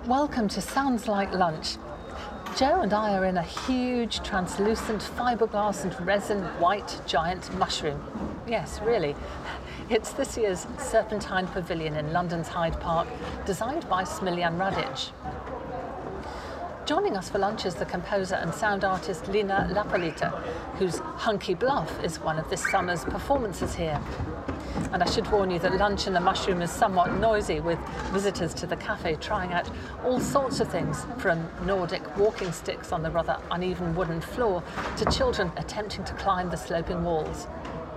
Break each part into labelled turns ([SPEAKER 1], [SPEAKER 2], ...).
[SPEAKER 1] Welcome to Sounds Like Lunch. Joe and I are in a huge, translucent fiberglass and resin white giant mushroom. Yes, really. It's this year's Serpentine Pavilion in London's Hyde Park, designed by Smiljan Radic. Joining us for lunch is the composer and sound artist Lina Lapolita, whose Hunky Bluff is one of this summer's performances here. And I should warn you that lunch in the mushroom is somewhat noisy, with visitors to the cafe trying out all sorts of things, from Nordic walking sticks on the rather uneven wooden floor to children attempting to climb the sloping walls.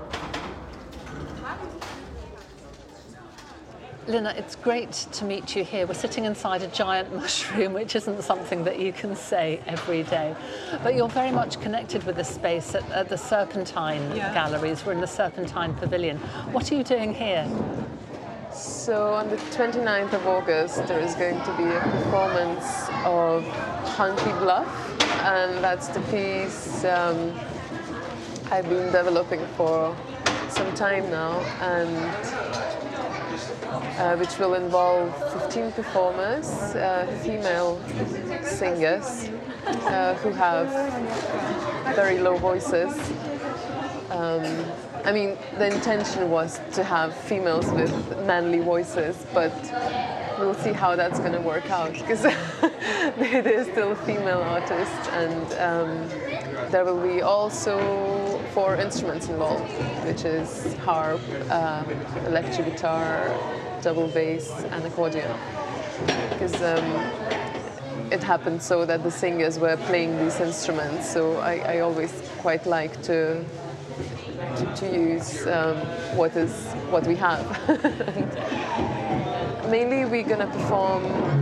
[SPEAKER 1] Lina, it's great to meet you here. We're sitting inside a giant mushroom, which isn't something that you can say every day. But you're very much connected with this space at the Serpentine Galleries. We're in the Serpentine Pavilion. What are you doing here?
[SPEAKER 2] So on the 29th of August, there is going to be a performance of Hunky Bluff, and that's the piece I've been developing for some time now, and which will involve 15 performers, female singers who have very low voices. The intention was to have females with manly voices, but we'll see how that's going to work out, because it is still a female artist, and there will be also 4 instruments involved, which is harp, electric guitar, double bass and accordion, because it happened so that the singers were playing these instruments, so I always quite like to use what we have. Mainly we're going to perform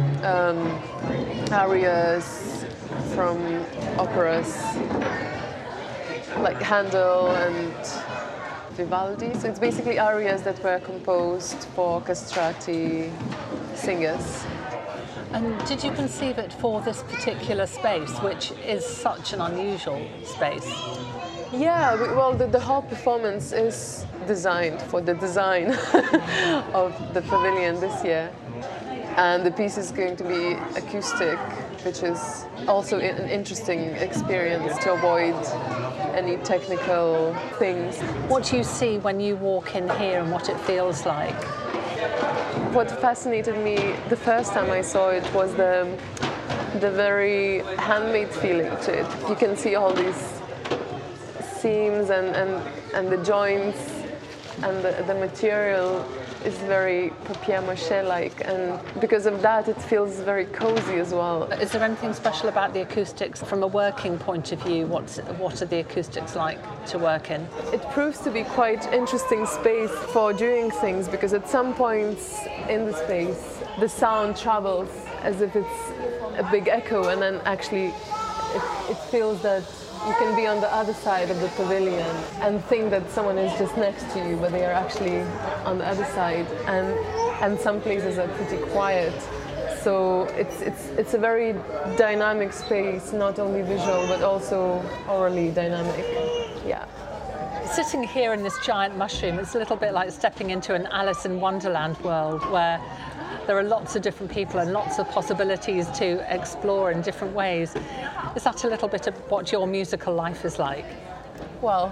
[SPEAKER 2] arias from operas like Handel and Vivaldi. So it's basically arias that were composed for castrati singers.
[SPEAKER 1] And did you conceive it for this particular space, which is such an unusual space?
[SPEAKER 2] Yeah, the whole performance is designed for the design of the pavilion this year. And the piece is going to be acoustic, which is also an interesting experience to avoid any technical things.
[SPEAKER 1] What do you see when you walk in here and what it feels like?
[SPEAKER 2] What fascinated me the first time I saw it was the very handmade feeling to it. You can see all these seams and the joints, and the material is very papier-mâché-like, and because of that it feels very cozy as well.
[SPEAKER 1] Is there anything special about the acoustics from a working point of view? What are the acoustics like to work in?
[SPEAKER 2] It proves to be quite interesting space for doing things, because at some points in the space the sound travels as if it's a big echo, and then actually it feels that you can be on the other side of the pavilion and think that someone is just next to you, but they are actually on the other side. And some places are pretty quiet. So it's a very dynamic space, not only visual but also orally dynamic. Yeah.
[SPEAKER 1] Sitting here in this giant mushroom, it's a little bit like stepping into an Alice in Wonderland world, where there are lots of different people and lots of possibilities to explore in different ways. Is that a little bit of what your musical life is like?
[SPEAKER 2] Well,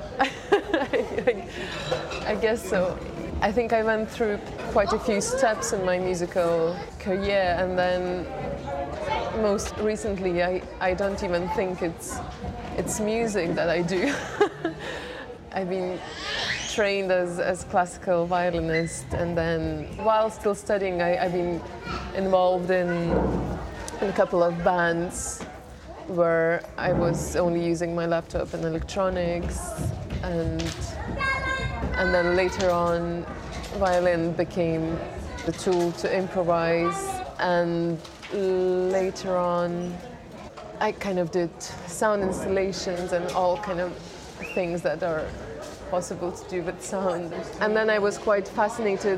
[SPEAKER 2] I guess so. I think I went through quite a few steps in my musical career, and then most recently I don't even think it's music that I do. I've been trained as classical violinist, and then while still studying I've been involved in a couple of bands where I was only using my laptop and electronics, and then later on violin became the tool to improvise, and later on I kind of did sound installations and all kind of things that are possible to do with sound. And then I was quite fascinated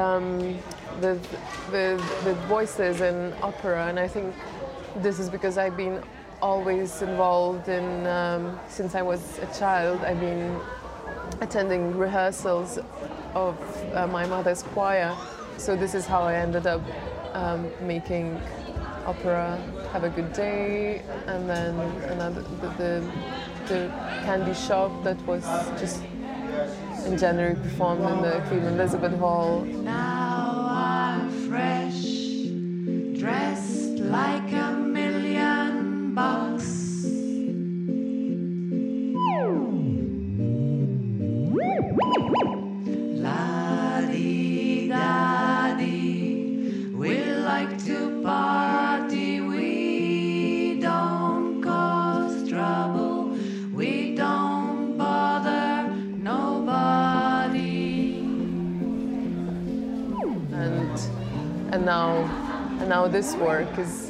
[SPEAKER 2] with voices in opera, and I think this is because I've been always involved in, since I was a child, I've been attending rehearsals of my mother's choir. So this is how I ended up making opera Have a Good Day, and then another the Candy Shop that was just in January performed in the Queen Elizabeth Hall.
[SPEAKER 3] Now I'm fresh, dressed like $1,000,000. La-dee-da-dee, we like to party, we don't cause trouble, we don't bother nobody.
[SPEAKER 2] And now this work is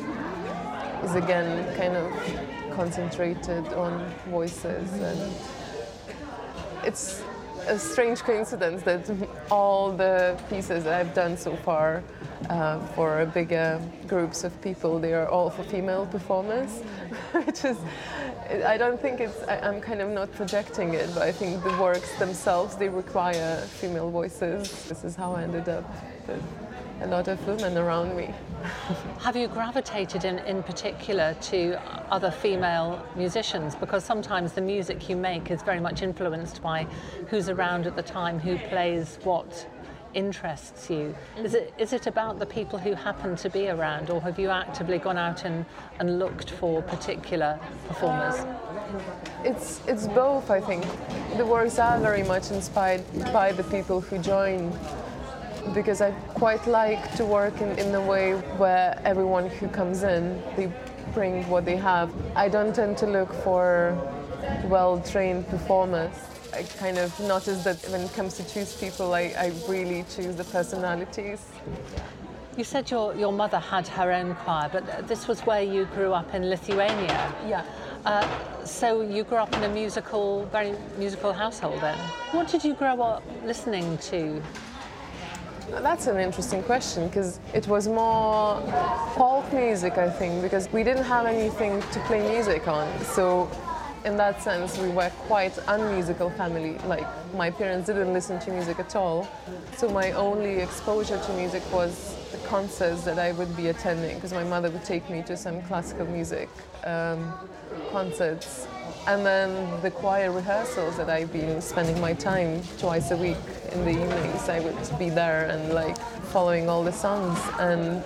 [SPEAKER 2] again kind of concentrated on voices, and it's a strange coincidence that all the pieces that I've done so far for bigger groups of people, they are all for female performers, which is, I don't think I'm kind of not projecting it, but I think the works themselves, they require female voices. This is how I ended up with a lot of women around me.
[SPEAKER 1] Have you gravitated in particular to other female musicians? Because sometimes the music you make is very much influenced by who's around at the time, who plays what interests you. Is it about the people who happen to be around, or have you actively gone out and looked for particular performers?
[SPEAKER 2] It's both, I think. The works are very much inspired by the people who join, because I quite like to work in a way where everyone who comes in, they bring what they have. I don't tend to look for well-trained performers. I kind of notice that when it comes to choose people, I really choose the personalities.
[SPEAKER 1] You said your mother had her own choir, but this was where you grew up in Lithuania.
[SPEAKER 2] Yeah.
[SPEAKER 1] So you grew up in a very musical household then. What did you grow up listening to?
[SPEAKER 2] That's an interesting question, because it was more folk music, I think, because we didn't have anything to play music on. So in that sense, we were quite unmusical family. Like, my parents didn't listen to music at all. So my only exposure to music was the concerts that I would be attending, because my mother would take me to some classical music concerts. And then the choir rehearsals that I've been spending my time twice a week in the evenings, I would be there and like following all the songs. And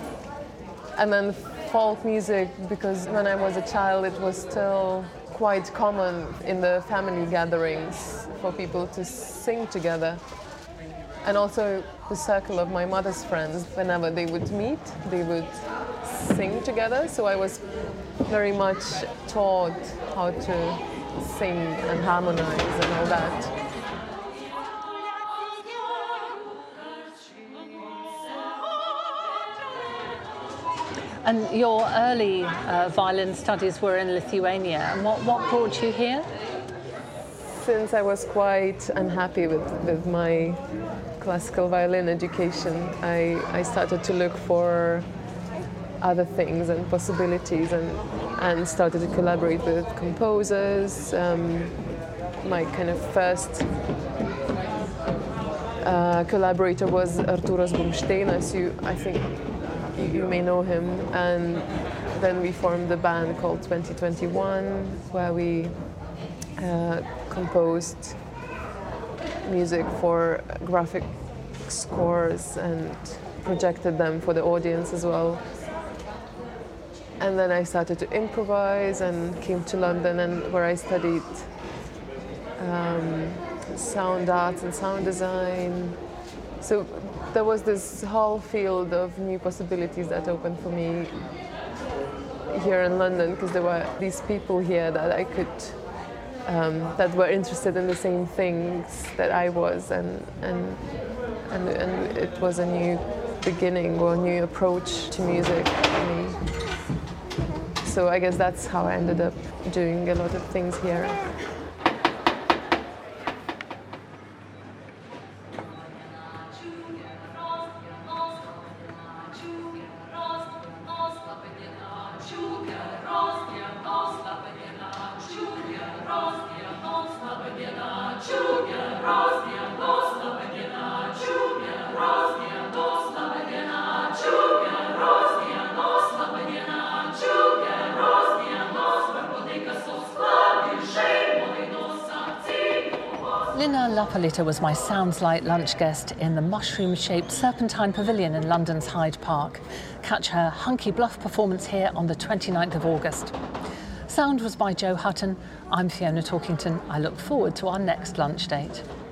[SPEAKER 2] then folk music, because when I was a child, it was still quite common in the family gatherings for people to sing together. And also the circle of my mother's friends, whenever they would meet, they would sing together. So I was very much taught how to sing and harmonize and all that.
[SPEAKER 1] And your early violin studies were in Lithuania. And what brought you here?
[SPEAKER 2] Since I was quite unhappy with my classical violin education, I started to look for other things and possibilities, and started to collaborate with composers. My kind of first collaborator was Artūras Bumšteinas, I think you may know him, and then we formed a band called 2021, where we composed music for graphic scores and projected them for the audience as well. And then I started to improvise and came to London, and where I studied sound arts and sound design. So there was this whole field of new possibilities that opened for me here in London, because there were these people here that I could, that were interested in the same things that I was, and it was a new beginning or a new approach to music for me. So I guess that's how I ended up doing a lot of things here.
[SPEAKER 1] Lina Lapalita was my Sounds Like lunch guest in the mushroom-shaped Serpentine Pavilion in London's Hyde Park. Catch her Hunky Bluff performance here on the 29th of August. Sound was by Joe Hutton. I'm Fiona Talkington. I look forward to our next lunch date.